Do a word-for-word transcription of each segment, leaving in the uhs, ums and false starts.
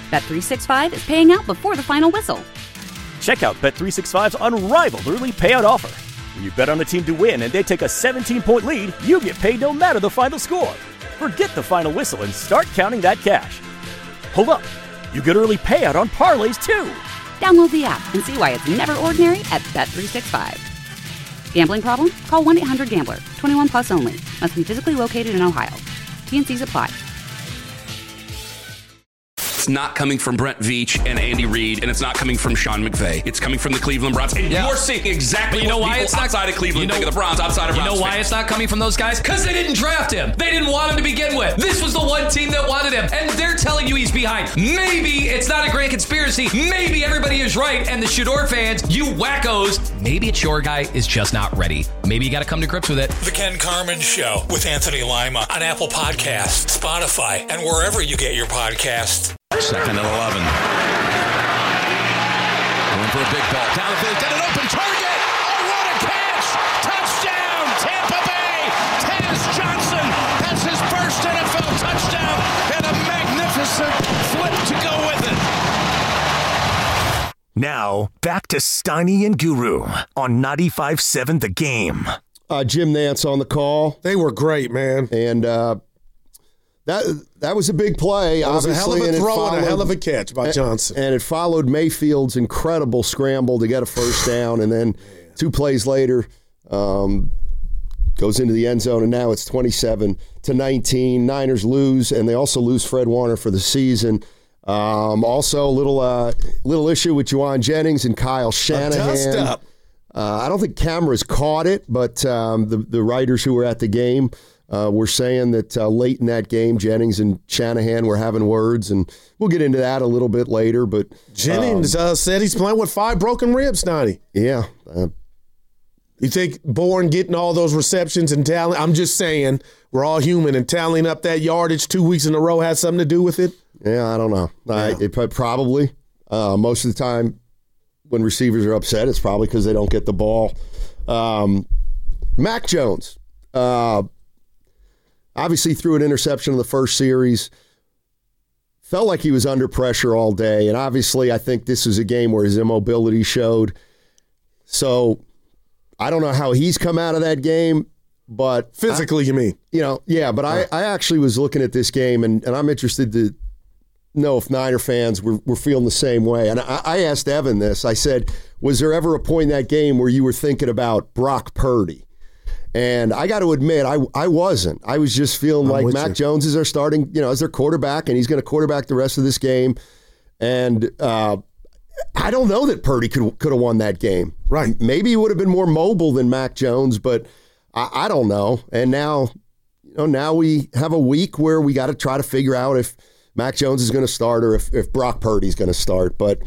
Bet three sixty-five is paying out before the final whistle. Check out Bet three sixty-five's unrivaled early payout offer. When you bet on a team to win and they take a seventeen-point lead, you get paid no matter the final score. Forget the final whistle and start counting that cash. Hold up. You get early payout on parlays, too. Download the app and see why it's never ordinary at Bet three sixty-five. Gambling problem? Call one eight hundred gambler. twenty-one plus only. Must be physically located in Ohio. T and Cs apply. It's not coming from Brent Veach and Andy Reid, and it's not coming from Sean McVay. It's coming from the Cleveland Browns. And yeah. you're seeing exactly you know what why people it's not, outside of Cleveland you know, think of the Browns, outside of You Browns know why fans. it's not coming from those guys? Because they didn't draft him. They didn't want him to begin with. This was the one team that wanted him, and they're telling you he's behind. Maybe it's not a grand conspiracy. Maybe everybody is right, and the Shador fans, you wackos, maybe it's your guy is just not ready. Maybe you got to come to grips with it. The Ken Carman Show with Anthony Lima on Apple Podcasts, Spotify, and wherever you get your podcasts. Second and eleven. Going for a big ball. Down the field. Got an open target. Oh, what a catch. Touchdown, Tampa Bay. Taz Johnson has his first N F L touchdown and a magnificent flip to go with it. Now, back to Steiny and Guru on ninety-five point seven The Game. Uh, Jim Nantz on the call. They were great, man. And uh, that that was a big play. That was a hell of a throw followed, and a hell of a catch by Johnson. And it followed Mayfield's incredible scramble to get a first down. And then two plays later, um, goes into the end zone. And now it's twenty-seven to nineteen. Niners lose, and they also lose Fred Warner for the season. Um, also, a little uh, little issue with Juwan Jennings and Kyle Shanahan. A dust up. Uh, I don't think cameras caught it, but um, the, the writers who were at the game uh, were saying that uh, late in that game, Jennings and Shanahan were having words, and we'll get into that a little bit later. But Jennings um, uh, said he's playing with five broken ribs, Donnie. Yeah. Uh, you think Bourne getting all those receptions and talent? I'm just saying, we're all human, and tallying up that yardage two weeks in a row has something to do with it? Yeah, I don't know. Yeah. I, it probably. Uh, most of the time, when receivers are upset, it's probably because they don't get the ball. Um, Mac Jones, uh, obviously threw an interception in the first series. Felt like he was under pressure all day, and obviously I think this is a game where his immobility showed. So I don't know how he's come out of that game, but physically, I, you mean? You know, yeah. But I, I actually was looking at this game, and, and I'm interested to know if Niner fans were, were feeling the same way. And I, I asked Evan this. I said, was there ever a point in that game where you were thinking about Brock Purdy? And I got to admit, I I wasn't. I was just feeling I'm like Mac you. Jones is our starting, you know, as their quarterback, and he's going to quarterback the rest of this game. And uh, I don't know that Purdy could could have won that game. Right. Maybe he would have been more mobile than Mac Jones, but I, I don't know. And now, you know, now we have a week where we got to try to figure out if Mac Jones is going to start or if, if Brock Purdy's going to start. But,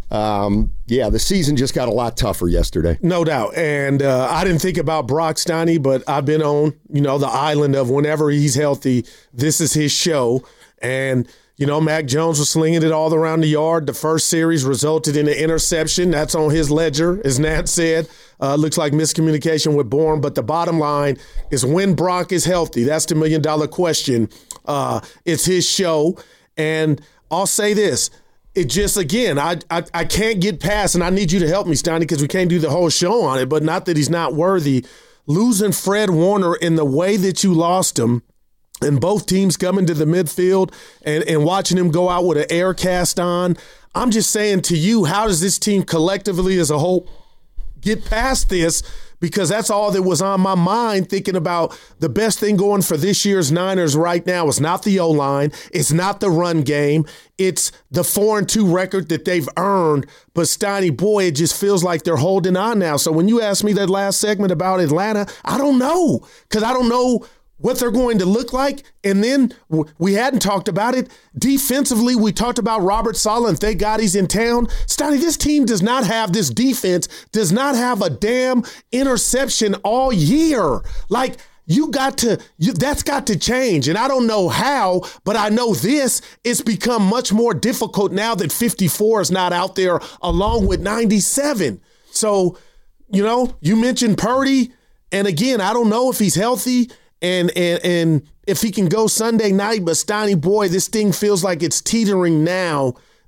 um, yeah, the season just got a lot tougher yesterday. No doubt. And uh, I didn't think about Brock Steiny, but I've been on, you know, the island of whenever he's healthy, this is his show. And, you know, Mac Jones was slinging it all around the yard. The first series resulted in an interception. That's on his ledger, as Nat said. Uh, looks like miscommunication with Bourne. But the bottom line is when Brock is healthy, that's the million-dollar question. Uh, it's his show. And I'll say this, it just, again, I, I I can't get past, and I need you to help me, Steiny, because we can't do the whole show on it, but not that he's not worthy. Losing Fred Warner in the way that you lost him, and both teams coming to the midfield and, and watching him go out with an air cast on, I'm just saying to you, how does this team collectively as a whole get past this? Because that's all that was on my mind, thinking about the best thing going for this year's Niners right now is not the O-line, it's not the run game, it's the four and two record that they've earned. But Steiny, boy, it just feels like they're holding on now. So when you asked me that last segment about Atlanta, I don't know, because I don't know what they're going to look like. And then we hadn't talked about it. Defensively, we talked about Robert Saleh, and thank God he's in town. Steiny, this team does not have, this defense does not have a damn interception all year. Like, you got to, you, that's got to change. And I don't know how, but I know this, it's become much more difficult now that fifty-four is not out there along with ninety-seven. So, you know, you mentioned Purdy, and again, I don't know if he's healthy. And, and and if he can go Sunday night, but Steiny, boy, this thing feels like it's teetering now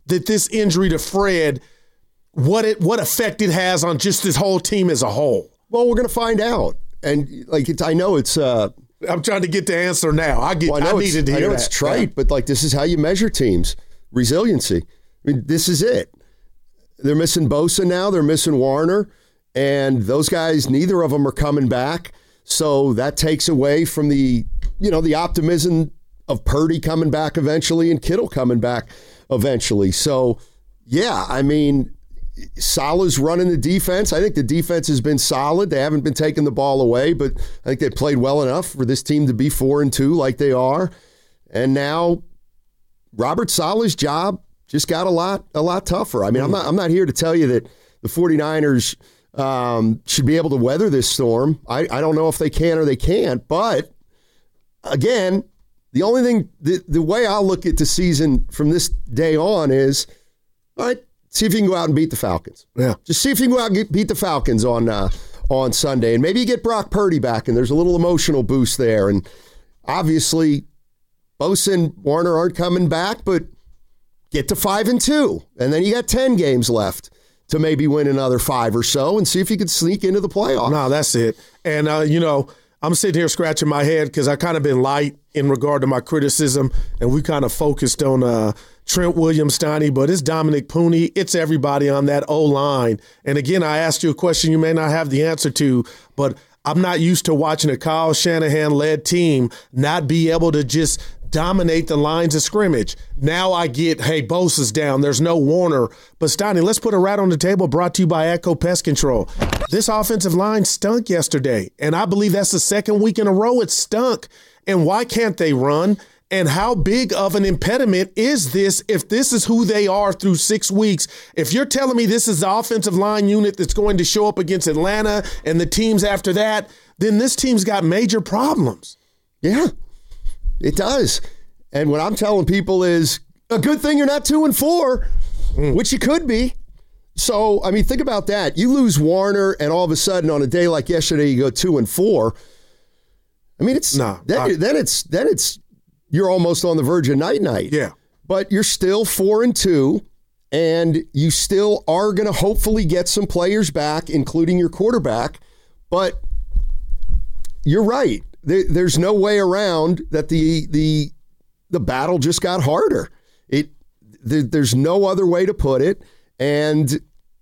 that this injury to Fred, what it what effect it has on just this whole team as a whole? Well, we're going to find out. And like it's, I know it's. Uh, I'm trying to get the answer now. I get. Well, I, I needed to hear I know that. it's trite, yeah. but like this is how you measure teams. Resiliency. I mean, this is it. They're missing Bosa now. They're missing Warner. And those guys, neither of them are coming back. So that takes away from the, you know, the optimism of Purdy coming back eventually and Kittle coming back eventually. So, yeah, I mean, Salah's running the defense. I think the defense has been solid. They haven't been taking the ball away, but I think they played well enough for this team to be four and two like they are. And now Robert Saleh's job just got a lot a lot tougher. I mean, I'm not I'm not here to tell you that the 49ers um, should be able to weather this storm. I, I don't know if they can or they can't, but again, the only thing, the, the way I'll look at the season from this day on is, all right, see if you can go out and beat the Falcons. Yeah. Just see if you can go out and get, beat the Falcons on uh, on Sunday. And maybe you get Brock Purdy back, and there's a little emotional boost there. And obviously, Bosa and Warner aren't coming back, but get to five and two. And then you got ten games left to maybe win another five or so and see if you can sneak into the playoffs. No, that's it. And, uh, you know, I'm sitting here scratching my head because I kind of been light in regard to my criticism, and we kind of focused on uh, Trent Williams-Steiny, but it's Dominic Pooney. It's everybody on that O-line. And, again, I asked you a question you may not have the answer to, but I'm not used to watching a Kyle Shanahan-led team not be able to just dominate the lines of scrimmage. Now I get, hey, Bosa's down. There's no Warner. But, Steiny, let's put a rat on the table brought to you by Echo Pest Control. This offensive line stunk yesterday, and I believe that's the second week in a row it stunk. And why can't they run? And how big of an impediment is this if this is who they are through six weeks? If you're telling me this is the offensive line unit that's going to show up against Atlanta and the teams after that, then this team's got major problems. Yeah, it does. And what I'm telling people is a good thing you're not two and four, mm. which you could be. So, I mean, think about that. You lose Warner, and all of a sudden on a day like yesterday, you go two and four. I mean, it's nah, then, I, then it's then it's you're almost on the verge of night night. Yeah, but you're still four and two, and you still are going to hopefully get some players back, including your quarterback. But you're right. There, there's no way around that. The the the battle just got harder. It there, there's no other way to put it, and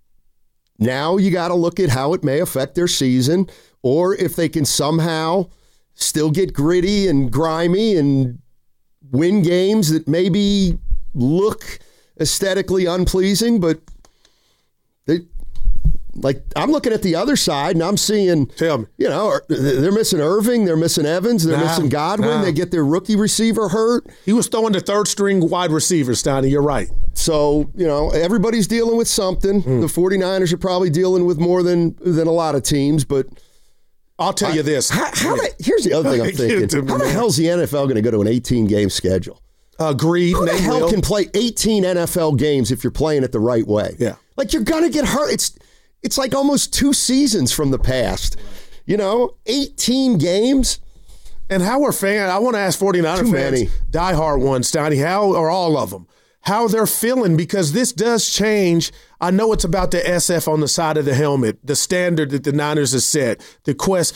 now you got to look at how it may affect their season, or if they can somehow still get gritty and grimy and win games that maybe look aesthetically unpleasing, but they, like I'm looking at the other side and I'm seeing, Tell me. you know, they're missing Irving, they're missing Evans, they're nah, missing Godwin, nah. they get their rookie receiver hurt. He was throwing the third string wide receiver, Steiny. You're right. So, you know, everybody's dealing with something. Mm. The 49ers are probably dealing with more than than a lot of teams, but I'll tell you this. How, how the, here's the other thing I'm thinking. How the hell is the N F L going to go to an eighteen-game schedule? Agreed. Who the they hell will. can play eighteen N F L games if you're playing it the right way? Yeah. Like, you're going to get hurt. It's it's like almost two seasons from the past. You know, eighteen games. And how are fans, I want to ask 49er Too fans, many. diehard ones, Steiny, how, or all of them, how they're feeling, because this does change. I know it's about the S F on the side of the helmet, the standard that the Niners have set, the quest.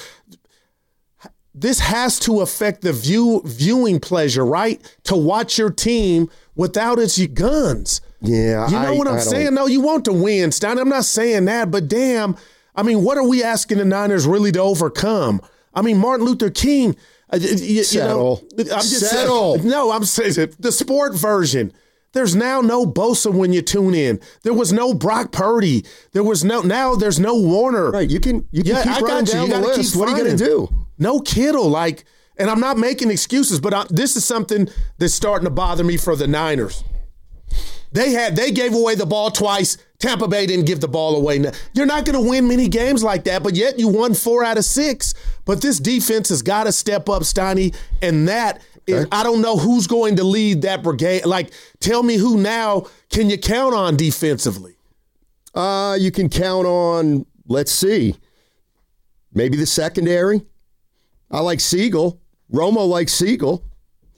This has to affect the view viewing pleasure, right? To watch your team without its guns. Yeah. You know I, what I'm I saying? don't... No, you want to win, Stein. I'm not saying that, but damn, I mean, what are we asking the Niners really to overcome? I mean, Martin Luther King, uh, you, Settle. you know, I'm just Settle. saying, no, I'm saying the sport version. There's now no Bosa when you tune in. There was no Brock Purdy. There was no, now there's no Warner. Right, you can, you can Yeah, keep I running got you. down You the gotta list. keep What are you going to finding. do? No Kittle, like, and I'm not making excuses, but I, this is something that's starting to bother me for the Niners. They had they gave away the ball twice. Tampa Bay didn't give the ball away. You're not going to win many games like that, but yet you won four out of six. But this defense has got to step up, Steiny, and that is, I don't know who's going to lead that brigade. Like, tell me who now can you count on defensively? Uh, you can count on, let's see, maybe the secondary. I like Siegel. Romo likes Siegel.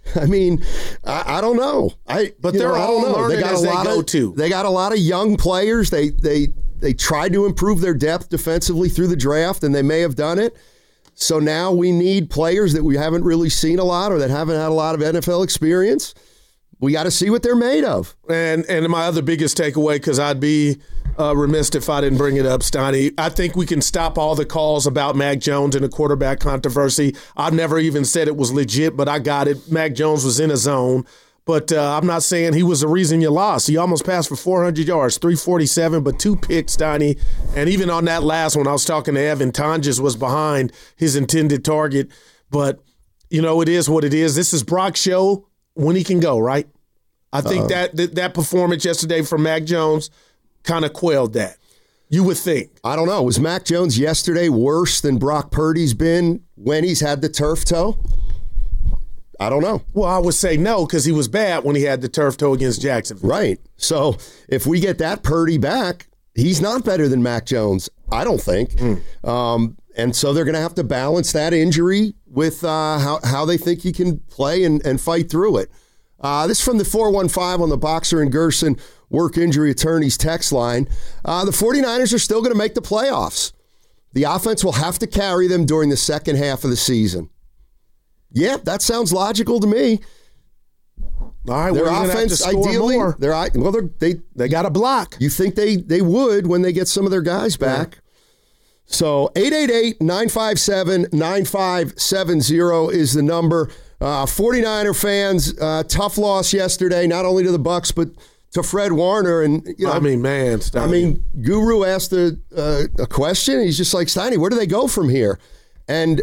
I mean, I, I don't know. I but they're know, all I don't know. learning They got as a they lot go of, to. They got a lot of young players. They they they tried to improve their depth defensively through the draft, and they may have done it. So now we need players that we haven't really seen a lot or that haven't had a lot of N F L experience. We got to see what they're made of. And and my other biggest takeaway, because I'd be uh, remiss if I didn't bring it up, Steiny, I think we can stop all the calls about Mac Jones and the quarterback controversy. I've never even said it was legit, but I got it. Mac Jones was in a zone. But uh, I'm not saying he was the reason you lost. He almost passed for four hundred yards, three forty-seven, but two picks, Steiny. And even on that last one, I was talking to Evan, Tonjes was behind his intended target. But, you know, it is what it is. This is Brock's show when he can go, right? I think uh, that, that that performance yesterday from Mac Jones kind of quelled that. You would think. I don't know. Was Mac Jones yesterday worse than Brock Purdy's been when he's had the turf toe? I don't know. Well, I would say no, because he was bad when he had the turf toe against Jacksonville. Right. So if we get that Purdy back, he's not better than Mac Jones, I don't think. Mm. Um, and so they're going to have to balance that injury with uh, how, how they think he can play and, and fight through it. Uh, this is from the four one five on the Boxer and Gerson Work Injury Attorneys text line. Uh, the 49ers are still going to make the playoffs. The offense will have to carry them during the second half of the season. Yeah, that sounds logical to me. All right, their well, offense, have to score ideally, more. They're, well, they're, they they got a block. You think they they would when they get some of their guys back. Yeah. So eight eight eight, nine five seven, nine five seven zero is the number. Uh, 49er fans, uh, tough loss yesterday, not only to the Bucs, but to Fred Warner. And you know, I mean, man, Steiny. I mean, Guru asked a, uh, a question. He's just like, Steiny, where do they go from here? And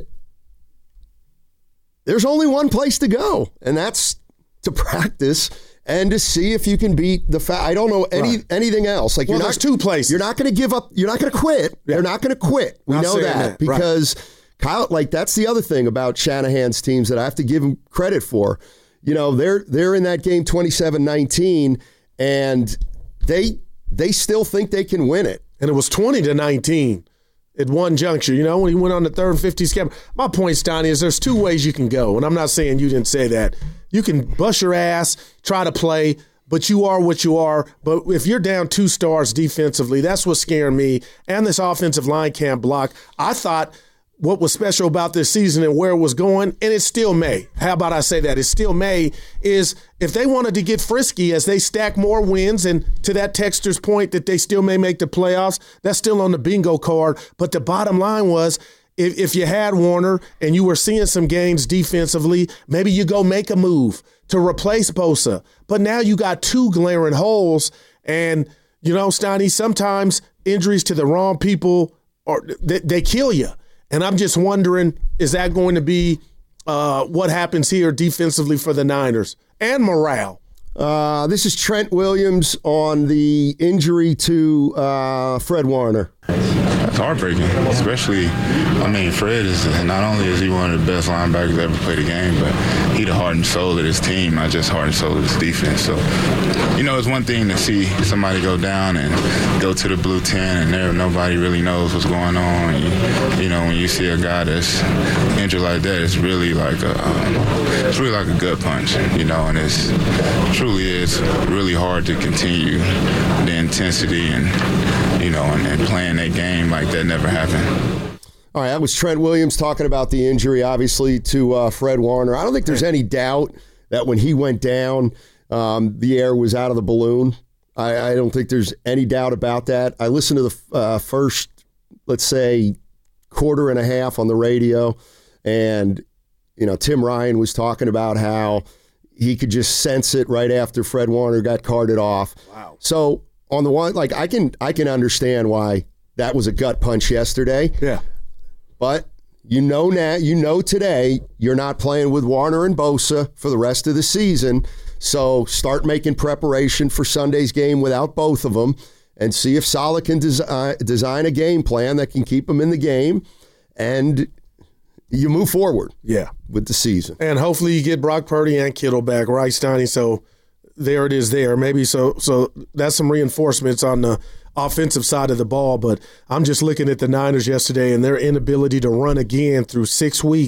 there's only one place to go, and that's to practice and to see if you can beat the fa- I don't know any right. anything else. Like well, you're there's not, two places. You're not going to give up. You're not going to quit. Yeah. They're not going to quit. We not know that, that because right. Kyle, like that's the other thing about Shanahan's teams that I have to give him credit for. You know, they're they're in that game twenty-seven nineteen, and they they still think they can win it. And it was twenty to nineteen at one juncture. You know, when he went on the third and fifty scam. My point, Steiny, is there's two ways you can go, and I'm not saying you didn't say that. You can bust your ass, try to play, but you are what you are. But if you're down two stars defensively, that's what's scaring me. And this offensive line can't block. I thought what was special about this season and where it was going, and it still may. How about I say that? It still may, is if they wanted to get frisky as they stack more wins, and to that texter's point that they still may make the playoffs, that's still on the bingo card. But the bottom line was, if, if you had Warner and you were seeing some gains defensively, maybe you go make a move to replace Bosa. But now you got two glaring holes, and, you know, Steiny, sometimes injuries to the wrong people, are they, they kill you. And I'm just wondering, is that going to be uh, what happens here defensively for the Niners and morale? Uh, this is Trent Williams on the injury to uh, Fred Warner. That's heartbreaking, especially, I mean, Fred is, not only is he one of the best linebackers to ever play the game, but he the heart and soul of this team, not just heart and soul of this defense. So, you know, it's one thing to see somebody go down and go to the blue ten and there nobody really knows what's going on. And you, you know, when you see a guy that's injured like that, it's really like a, um, it's really like a gut punch, you know, and it's truly is really hard to continue the intensity and, you know, and, and playing that game like that never happened. All right, that was Trent Williams talking about the injury, obviously, to uh, Fred Warner. I don't think there's any doubt that when he went down, um, the air was out of the balloon. I, I don't think there's any doubt about that. I listened to the uh, first, let's say, quarter and a half on the radio, and, you know, Tim Ryan was talking about how he could just sense it right after Fred Warner got carted off. Wow. So, on the one, like, I can I can understand why that was a gut punch yesterday. Yeah. But you know now, you know today, you're not playing with Warner and Bosa for the rest of the season. So start making preparation for Sunday's game without both of them, and see if Saleh can desi- design a game plan that can keep them in the game, and you move forward. Yeah, with the season. And hopefully you get Brock Purdy and Kittle back, right, Steiny? So there it is there. Maybe so so that's some reinforcements on the offensive side of the ball. But I'm just looking at the Niners yesterday and their inability to run again through six weeks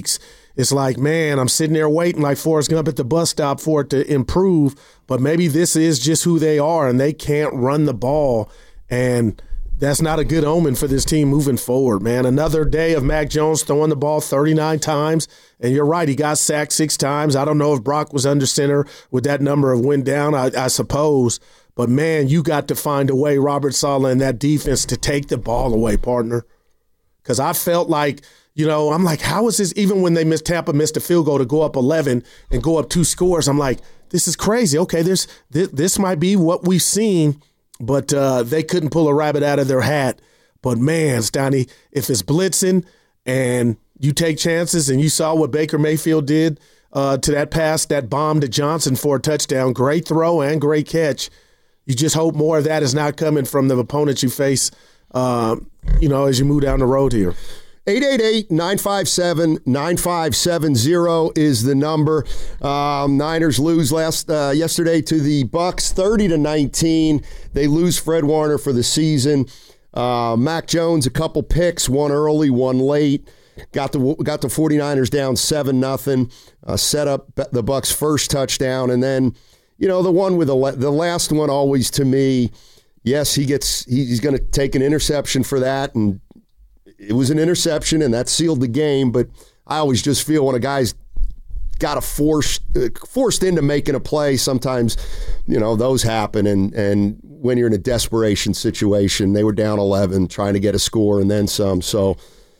it's like, man, I'm sitting there waiting like Forrest Gump at the bus stop for it to improve, but maybe this is just who they are, and they can't run the ball, and that's not a good omen for this team moving forward, man. Another day of Mac Jones throwing the ball thirty-nine times, and you're right, he got sacked six times. I don't know if Brock was under center with that number of went down, I, I suppose. But, man, you got to find a way, Robert Saleh and that defense, to take the ball away, partner. Because I felt like, you know, I'm like, how is this, even when they missed, Tampa missed a field goal to go up eleven and go up two scores, I'm like, this is crazy. Okay, there's, this, this might be what we've seen, but uh, they couldn't pull a rabbit out of their hat. But, man, Stoney, if it's blitzing and you take chances, and you saw what Baker Mayfield did uh, to that pass, that bomb to Johnson for a touchdown, great throw and great catch. You just hope more of that is not coming from the opponents you face, uh, you know, as you move down the road here. eight eight eight, nine five seven, nine five seven zero is the number. Um, Niners lose last uh, yesterday to the Bucks, thirty to nineteen. They lose Fred Warner for the season. Uh, Mac Jones, a couple picks, one early, one late. Got the got the 49ers down seven nothing. Uh, set up the Bucks' first touchdown, and then, you know, the one with the the last one always, to me, yes, he gets he's going to take an interception for that, and it was an interception, and that sealed the game. But I always just feel when a guy's got a forced uh, forced into making a play, sometimes, you know, those happen. And and when you're in a desperation situation, they were down eleven, trying to get a score and then some. So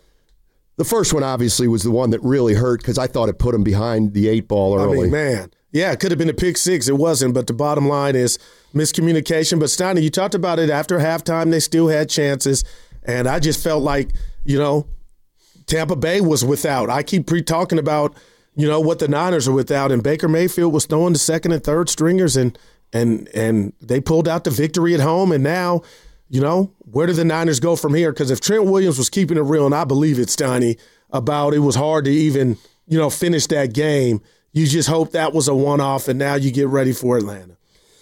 the first one obviously was the one that really hurt, because I thought it put him behind the eight ball early. I mean, man. Yeah, it could have been a pick six. It wasn't, but the bottom line is miscommunication. But, Steiner, you talked about it after halftime. They still had chances, and I just felt like, you know, Tampa Bay was without. I keep pre-talking about, you know, what the Niners are without, and Baker Mayfield was throwing the second and third stringers, and and and they pulled out the victory at home. And now, you know, where do the Niners go from here? Because if Trent Williams was keeping it real, and I believe it, Steiny, about it was hard to even, you know, finish that game, you just hope that was a one-off, and now you get ready for Atlanta.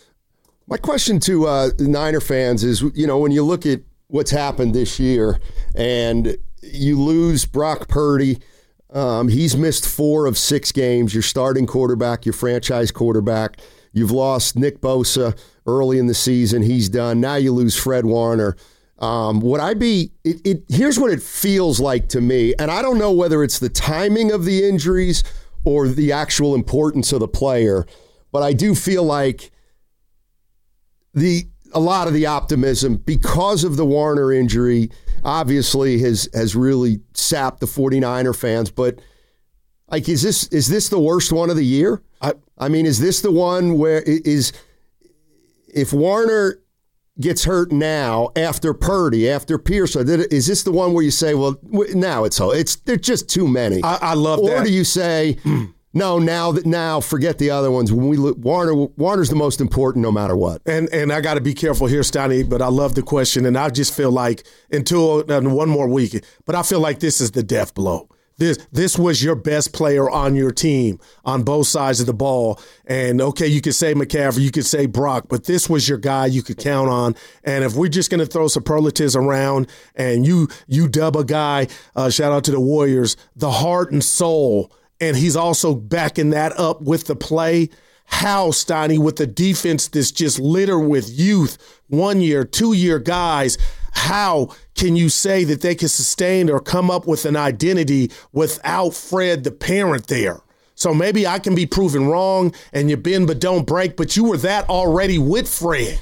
My question to uh, Niner fans is, you know, when you look at what's happened this year and you lose Brock Purdy, um, he's missed four of six games, your starting quarterback, your franchise quarterback. You've lost Nick Bosa early in the season. He's done. Now you lose Fred Warner. Um, would I be it, it, here's what it feels like to me, and I don't know whether it's the timing of the injuries or the actual importance of the player, but I do feel like the a lot of the optimism, because of the Warner injury, obviously has has really sapped the 49er fans. But like, is this is this the worst one of the year? I, I mean, is this the one where is if Warner gets hurt now after Purdy, after Pierce, is this the one where you say, well, now it's it's there's just too many? I, I love or that. Or do you say, no, now that now forget the other ones. When we look, Warner Warner's the most important no matter what. And and I got to be careful here, Steiny, but I love the question, and I just feel like until uh, one more week, but I feel like this is the death blow. This this was your best player on your team on both sides of the ball. And, okay, you could say McCaffrey, you could say Brock, but this was your guy you could count on. And if we're just going to throw superlatives around and you you dub a guy, uh, shout out to the Warriors, the heart and soul, and he's also backing that up with the play, how, Steiny, with the defense that's just littered with youth, one-year, two-year guys, how can you say that they can sustain or come up with an identity without Fred the parent there? So maybe I can be proven wrong and you bend but don't break, but you were that already with Fred.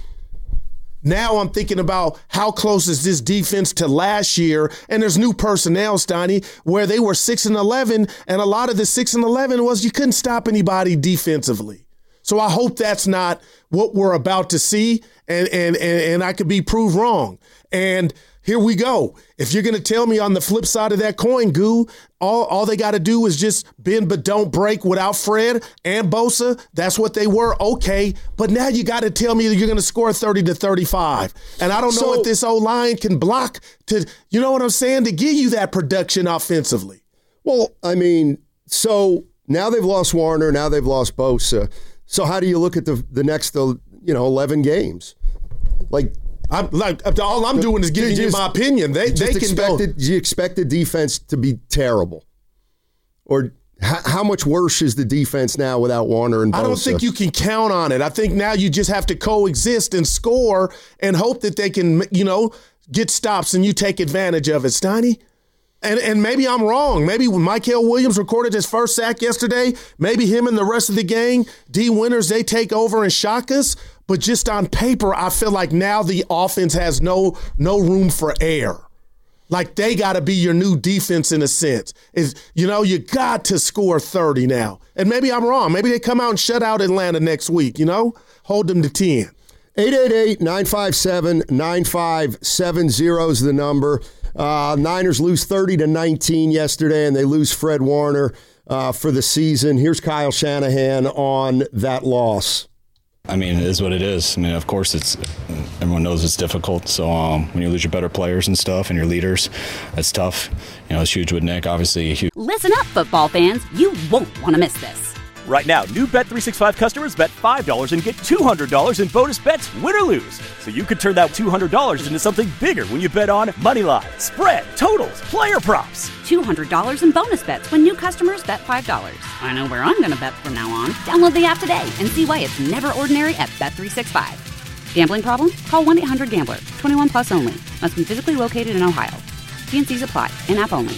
Now I'm thinking about how close is this defense to last year, and there's new personnel, Steiny, where they were six and eleven, and a lot of the six and eleven was you couldn't stop anybody defensively. So I hope that's not what we're about to see, and and and, and I could be proved wrong. And here we go. If you're going to tell me on the flip side of that coin, Goo, all, all they got to do is just bend but don't break without Fred and Bosa. That's what they were. Okay. But now you got to tell me that you're going to score thirty to thirty-five. And I don't know So, if this O-line can block to, you know what I'm saying, to give you that production offensively. Well, I mean, so now they've lost Warner, now they've lost Bosa. So how do you look at the the next, you know, eleven games? Like, I'm like all I'm doing is giving you, you my opinion. They they can go. Do you expect the defense to be terrible, or How, how much worse is the defense now without Warner and Bosa? I don't think you can count on it. I think now you just have to coexist and score and hope that they can, you know, get stops and you take advantage of it, Steiny. And and maybe I'm wrong. Maybe when Mykel Williams recorded his first sack yesterday, maybe him and the rest of the gang, D. Winters, they take over and shock us. But just on paper, I feel like now the offense has no no room for error. Like they got to be your new defense in a sense. Is you know, you got to score thirty now. And maybe I'm wrong. Maybe they come out and shut out Atlanta next week, you know? Hold them to ten. eight eight eight, nine five seven, nine five seven zero is the number. Uh, Niners lose thirty to nineteen yesterday, and they lose Fred Warner uh, for the season. Here's Kyle Shanahan on that loss. I mean, it is what it is. I mean, of course, it's everyone knows it's difficult. So um, when you lose your better players and stuff and your leaders, it's tough. You know, it's huge with Nick, obviously. Huge. Listen up, football fans. You won't want to miss this. Right now, new Bet three sixty-five customers bet five dollars and get two hundred dollars in bonus bets, win or lose. So you could turn that two hundred dollars into something bigger when you bet on money line, spread, totals, player props. two hundred dollars in bonus bets when new customers bet five dollars. I know where I'm going to bet from now on. Download the app today and see why it's never ordinary at Bet three sixty-five. Gambling problem? Call one eight hundred gambler. twenty-one plus only. Must be physically located in Ohio. T and C's apply. In-app only.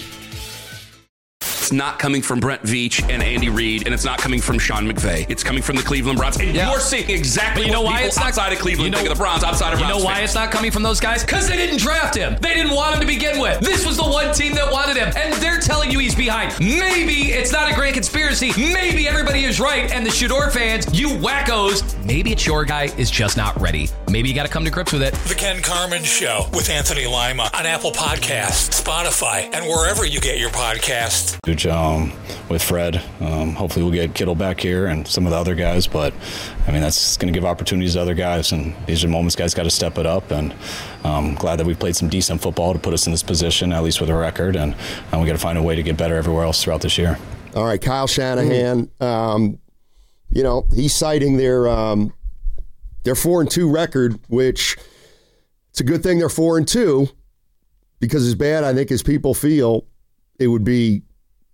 It's not coming from Brent Veach and Andy Reid, and it's not coming from Sean McVay. It's coming from the Cleveland Browns. And yeah. you're seeing exactly you know what why people it's not, outside of Cleveland you know, think of the Browns, outside of You Browns know why fans. it's not coming from those guys? Because they didn't draft him. They didn't want him to begin with. This was the one team that wanted him, and they're telling you he's behind. Maybe it's not a grand conspiracy. Maybe everybody is right, and the Shador fans, you wackos, maybe it's your guy is just not ready. Maybe you got to come to grips with it. The Ken Carman Show with Anthony Lima on Apple Podcasts, Spotify, and wherever you get your podcasts. Huge um, with Fred. Um, hopefully we'll get Kittle back here and some of the other guys, but I mean, that's going to give opportunities to other guys, and these are moments guys got to step it up, and I'm um, glad that we played some decent football to put us in this position, at least with a record, and, and we got to find a way to get better everywhere else throughout this year. All right, Kyle Shanahan, mm. um, you know, he's citing their um, their four and two record, which it's a good thing they're four and two, because as bad I think as people feel, it would be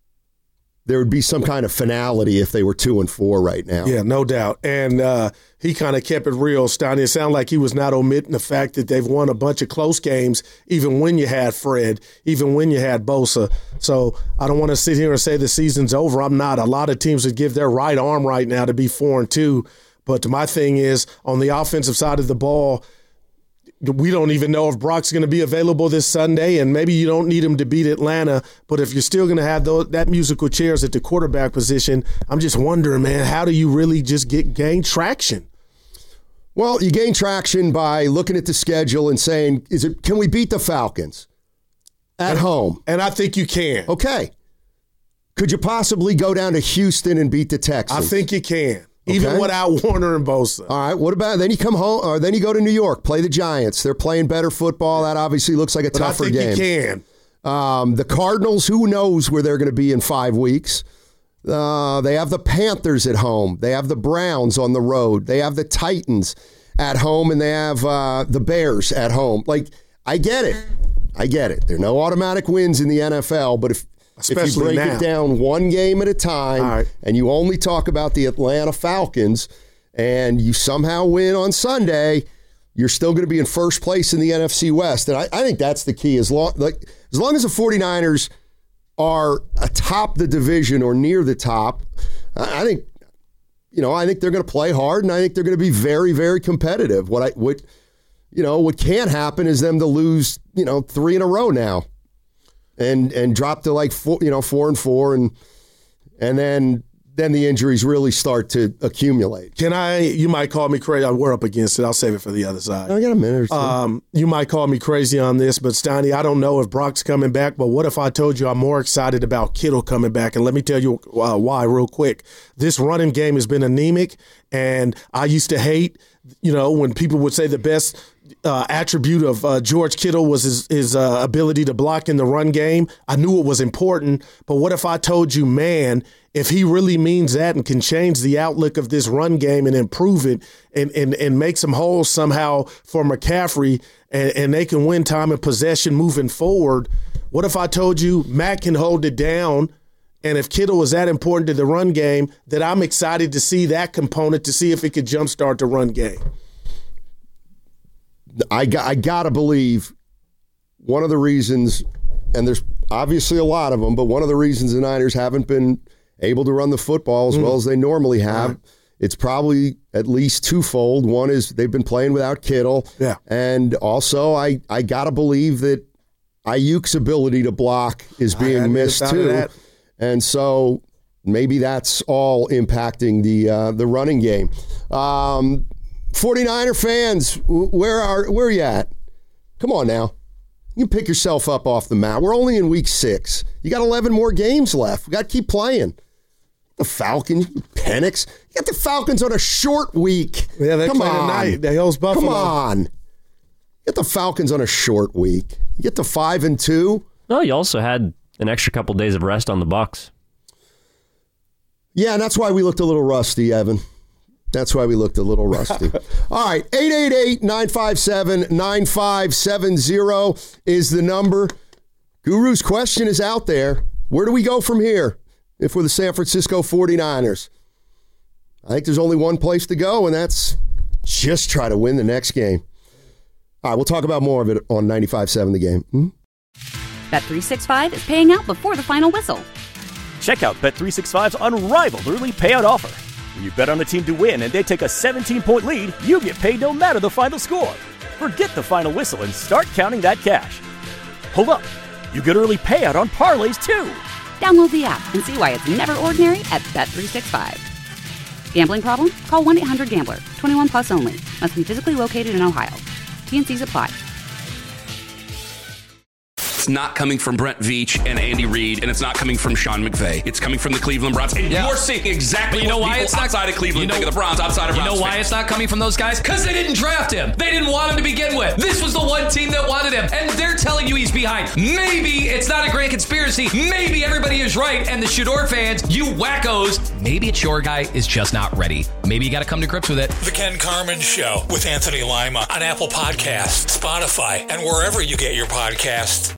there would be some kind of finality if they were two and four right now. Yeah, no doubt. And uh, he kind of kept it real, Steiny. It sounded like he was not omitting the fact that they've won a bunch of close games, even when you had Fred, even when you had Bosa. So I don't want to sit here and say the season's over. I'm not. A lot of teams would give their right arm right now to be four and two. But my thing is, on the offensive side of the ball, we don't even know if Brock's going to be available this Sunday, and maybe you don't need him to beat Atlanta. But if you're still going to have those, that musical chairs at the quarterback position, I'm just wondering, man, how do you really just get gain traction? Well, you gain traction by looking at the schedule and saying, "Is it? Can we beat the Falcons at and, home?" And I think you can. Okay. Could you possibly go down to Houston and beat the Texans? I think you can. Even okay. without Warner and Bosa. All right. What about then you come home, or then you go to New York, play the Giants. They're playing better football. That obviously looks like a but tougher I think game. You can. Um, the Cardinals, who knows where they're going to be in five weeks. Uh, they have the Panthers at home. They have the Browns on the road. They have the Titans at home, and they have uh, the Bears at home. Like, I get it. I get it. There are no automatic wins in the N F L, but if Especially if you break now. it down one game at a time, right. and you only talk about the Atlanta Falcons, and you somehow win on Sunday, you're still going to be in first place in the N F C West. And I, I think that's the key. As long, like, as long as the 49ers are atop the division or near the top, I think, you know, I think they're going to play hard, and I think they're going to be very, very competitive. What I what you know, what can't happen is them to lose, you know, three in a row now. And and drop to like four, you know, four and four, and and then then the injuries really start to accumulate. Can I? You might call me crazy. We're up against it. I'll save it for the other side. I got a minute or two. Um, you might call me crazy on this, but Steiny, I don't know if Brock's coming back. But what if I told you I'm more excited about Kittle coming back? And let me tell you uh, why, real quick. This running game has been anemic, and I used to hate, you know, when people would say the best Uh, attribute of uh, George Kittle was his, his uh, ability to block in the run game. I knew it was important, but what if I told you, man, if he really means that and can change the outlook of this run game and improve it and and, and make some holes somehow for McCaffrey, and, and they can win time and possession moving forward, what if I told you Matt can hold it down, And if Kittle is that important to the run game, then I'm excited to see that component to see if it could jumpstart the run game. I got, I gotta believe one of the reasons, and there's obviously a lot of them, but one of the reasons the Niners haven't been able to run the football as mm. well as they normally have, right. it's probably at least twofold. One is they've been playing without Kittle, yeah, and also I, I gotta believe that Ayuk's ability to block is being missed too, and so maybe that's all impacting the uh, the running game. Um, 49er fans, where are where are you at? Come on now. You can pick yourself up off the mat. We're only in week six. You got eleven more games left. We got to keep playing. The Falcons, Penix. You got the Falcons on a short week. Yeah, they Come play on. tonight. They host Buffalo. Come on. You get the Falcons on a short week. You get to five and two. No, you also had an extra couple days of rest on the Bucs. Yeah, and that's why we looked a little rusty, Evan. That's why we looked a little rusty. All right, eight eight eight, nine five seven, nine five seven zero is the number. Guru's question is out there. Where do we go from here if we're the San Francisco 49ers? I think there's only one place to go, and that's just try to win the next game. All right, we'll talk about more of it on ninety-five seven The Game. Hmm? Bet three sixty-five is paying out before the final whistle. Check out Bet three sixty-five's unrivaled early payout offer. When you bet on a team to win and they take a seventeen-point lead, you get paid no matter the final score. Forget the final whistle and start counting that cash. Hold up. You get early payout on parlays, too. Download the app and see why it's never ordinary at Bet three sixty-five. Gambling problem? Call one eight hundred gambler. twenty-one plus only. Must be physically located in Ohio. T and C's apply. It's not coming from Brent Veach and Andy Reid, and it's not coming from Sean McVay. It's coming from the Cleveland Browns. And yeah. you're seeing exactly you know what why people it's not, outside of Cleveland you know, think of the Browns outside of You Browns know why fans. it's not coming from those guys? Because they didn't draft him. They didn't want him to begin with. This was the one team that wanted him, and they're telling you he's behind. Maybe it's not a grand conspiracy. Maybe everybody is right, and the Shador fans, you wackos, maybe it's your guy is just not ready. Maybe you got to come to grips with it. The Ken Carman Show with Anthony Lima on Apple Podcasts, Spotify, and wherever you get your podcasts.